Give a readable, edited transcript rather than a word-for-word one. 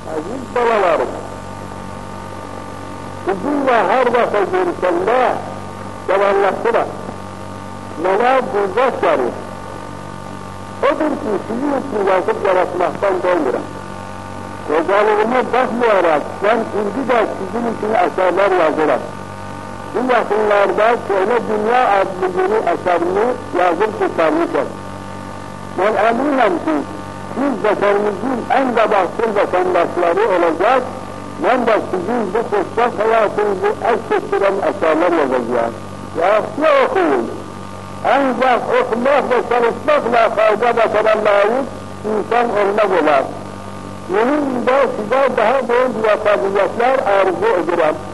Aziz balalarım, sizinle her defa görüşende devamlaştılar. Neler bulacakları, odur ki sizin için yazıp yaratmaktan doymuram. Kocalığıma bakmayarak ben şimdi de sizin için eserler yazırım. Bu yakınlarda Söyle Dünya adlı bir eserini yazıp kurtarmışım. Ben eminim ki siz zekanımızın en de bahtır vatandaşları olacak, ben de sizin bu kutsal hayatınızı aks ettiren eserler yazacağım. Yaxşı okuyun. Ancak okumak ve çalışmakla fayda başaran layık insan olmak olar. Benim de size daha büyük yapacaklar arzu ederim.